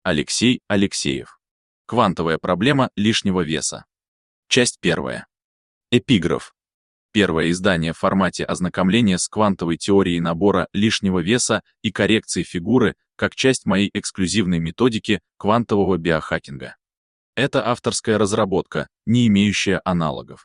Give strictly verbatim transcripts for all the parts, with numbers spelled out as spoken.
Алексей Алексеев. Квантовая проблема лишнего веса. Часть первая. Эпиграф. Первое издание в формате ознакомления с квантовой теорией набора лишнего веса и коррекции фигуры как часть моей эксклюзивной методики квантового биохакинга. Это авторская разработка, не имеющая аналогов.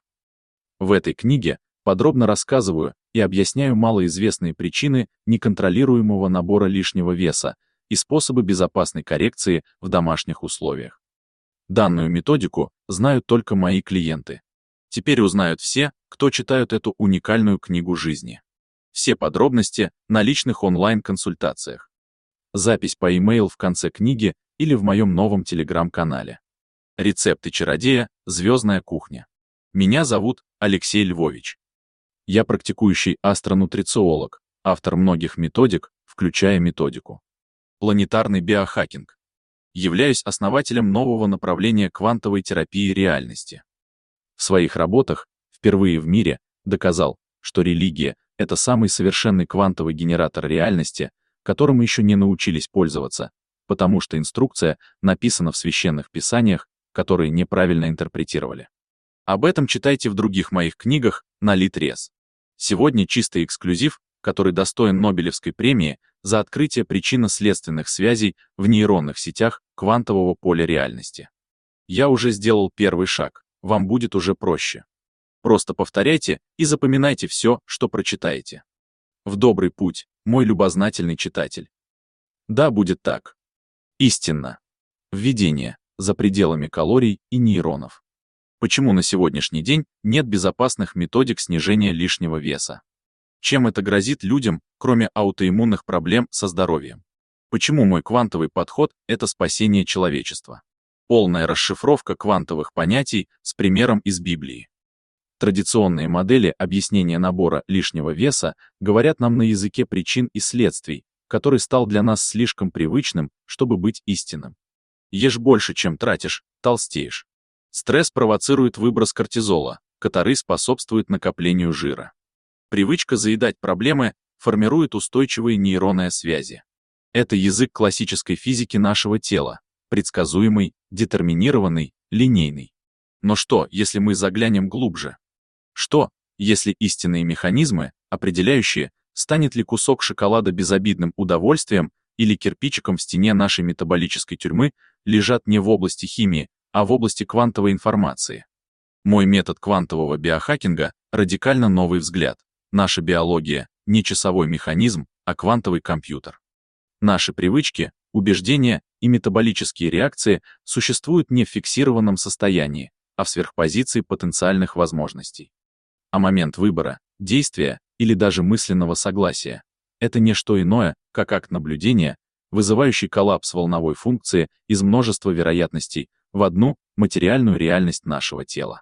В этой книге подробно рассказываю и объясняю малоизвестные причины неконтролируемого набора лишнего веса и способы безопасной коррекции в домашних условиях. Данную методику знают только мои клиенты. Теперь узнают все, кто читают эту уникальную книгу жизни. Все подробности на личных онлайн-консультациях. Запись по e-mail в конце книги или в моем новом телеграм-канале. Рецепты чародея, звездная кухня. Меня зовут Алексей Львович. Я практикующий астронутрициолог, автор многих методик, включая методику планетарный биохакинг. Являюсь основателем нового направления квантовой терапии реальности. В своих работах впервые в мире доказал, что религия — это самый совершенный квантовый генератор реальности, которым еще не научились пользоваться, потому что инструкция написана в священных писаниях, которые неправильно интерпретировали. Об этом читайте в других моих книгах на Литрес. Сегодня чистый эксклюзив, который достоин Нобелевской премии за открытие причинно-следственных связей в нейронных сетях квантового поля реальности. Я уже сделал первый шаг, вам будет уже проще. Просто повторяйте и запоминайте все, что прочитаете. В добрый путь, мой любознательный читатель. Да, будет так. Истинно. Введение. За пределами калорий и нейронов. Почему на сегодняшний день нет безопасных методик снижения лишнего веса? Чем это грозит людям, кроме аутоиммунных проблем со здоровьем? Почему мой квантовый подход — это спасение человечества? Полная расшифровка квантовых понятий с примером из Библии. Традиционные модели объяснения набора лишнего веса говорят нам на языке причин и следствий, который стал для нас слишком привычным, чтобы быть истинным. Ешь больше, чем тратишь, толстеешь. Стресс провоцирует выброс кортизола, который способствует накоплению жира. Привычка заедать проблемы формирует устойчивые нейронные связи. Это язык классической физики нашего тела, предсказуемый, детерминированный, линейный. Но что, если мы заглянем глубже? Что, если истинные механизмы, определяющие, станет ли кусок шоколада безобидным удовольствием или кирпичиком в стене нашей метаболической тюрьмы, лежат не в области химии, а в области квантовой информации? Мой метод квантового биохакинга — радикально новый взгляд. Наша биология — не часовой механизм, а квантовый компьютер. Наши привычки, убеждения и метаболические реакции существуют не в фиксированном состоянии, а в сверхпозиции потенциальных возможностей. А момент выбора, действия или даже мысленного согласия — это не что иное, как акт наблюдения, вызывающий коллапс волновой функции из множества вероятностей в одну материальную реальность нашего тела.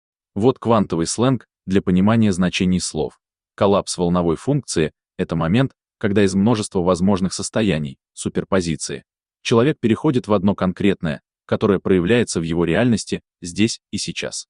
Вот квантовый сленг для понимания значений слов. Коллапс волновой функции — это момент, когда из множества возможных состояний, суперпозиции, человек переходит в одно конкретное, которое проявляется в его реальности здесь и сейчас.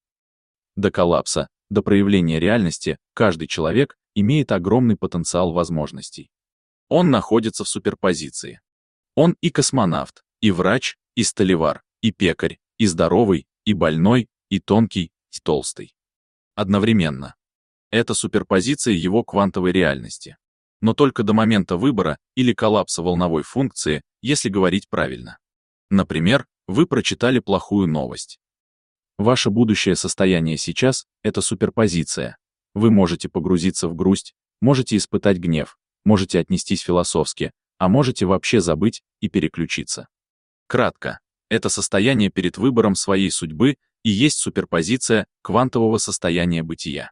До коллапса, до проявления реальности, каждый человек имеет огромный потенциал возможностей. Он находится в суперпозиции. Он и космонавт, и врач, и столевар, и пекарь, и здоровый, и больной, и тонкий, и толстый. Одновременно. Это суперпозиция его квантовой реальности. Но только до момента выбора или коллапса волновой функции, если говорить правильно. Например, вы прочитали плохую новость. Ваше будущее состояние сейчас — это суперпозиция. Вы можете погрузиться в грусть, можете испытать гнев, можете отнестись философски, а можете вообще забыть и переключиться. Кратко, это состояние перед выбором своей судьбы и есть суперпозиция квантового состояния бытия.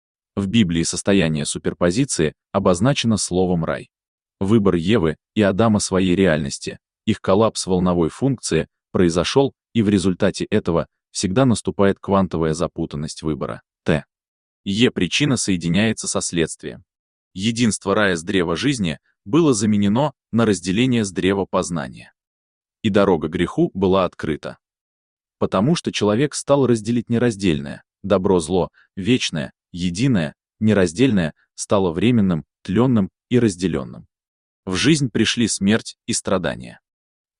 В Библии состояние суперпозиции обозначено словом «рай». Выбор Евы и Адама своей реальности, их коллапс волновой функции произошел, и в результате этого всегда наступает квантовая запутанность выбора. Т. Е причина соединяется со следствием. Единство рая с древа жизни было заменено на разделение с древа познания. И дорога греху была открыта. Потому что человек стал разделить нераздельное, добро-зло, вечное, единое, нераздельное, стало временным, тленным и разделенным. В жизнь пришли смерть и страдания.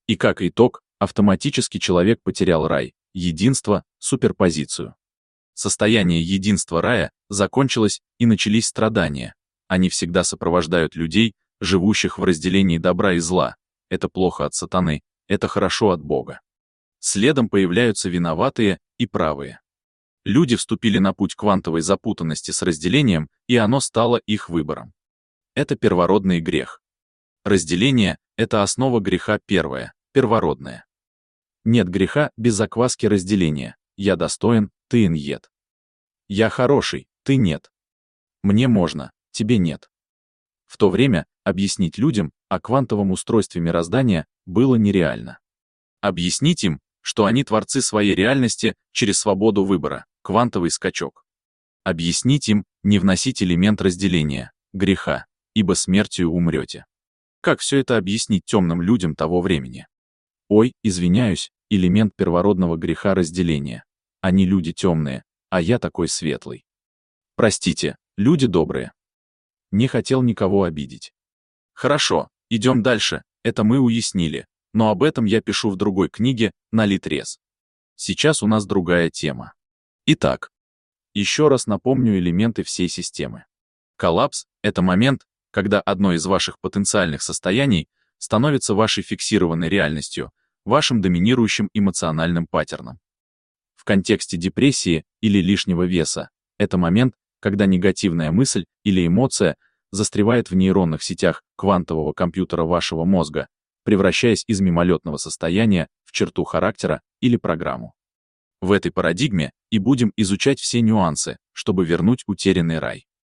И как итог, автоматически человек потерял рай, единство, суперпозицию. Состояние единства рая закончилось, и начались страдания. Они всегда сопровождают людей, живущих в разделении добра и зла. Это плохо от сатаны, это хорошо от Бога. Следом появляются виноватые и правые. Люди вступили на путь квантовой запутанности с разделением, и оно стало их выбором. Это первородный грех. Разделение — это основа греха первое, первородное. Нет греха без закваски разделения. Я достоин, ты инъед. Я хороший, ты нет. Мне можно, тебе нет. В то время объяснить людям о квантовом устройстве мироздания было нереально. Объяснить им, что они творцы своей реальности через свободу выбора, квантовый скачок. Объяснить им, не вносить элемент разделения, греха, ибо смертью умрете. Как все это объяснить темным людям того времени? Ой, извиняюсь, элемент первородного греха разделения. Они люди темные, а я такой светлый. Простите, люди добрые. Не хотел никого обидеть. Хорошо, идем дальше, это мы уяснили, но об этом я пишу в другой книге «На Литрес». Сейчас у нас другая тема. Итак, еще раз напомню элементы всей системы. Коллапс — это момент, когда одно из ваших потенциальных состояний становится вашей фиксированной реальностью, вашим доминирующим эмоциональным паттерном. В контексте депрессии или лишнего веса это момент, когда негативная мысль или эмоция застревает в нейронных сетях квантового компьютера вашего мозга, превращаясь из мимолетного состояния в черту характера или программу. В этой парадигме и будем изучать все нюансы, чтобы вернуть утерянный рай.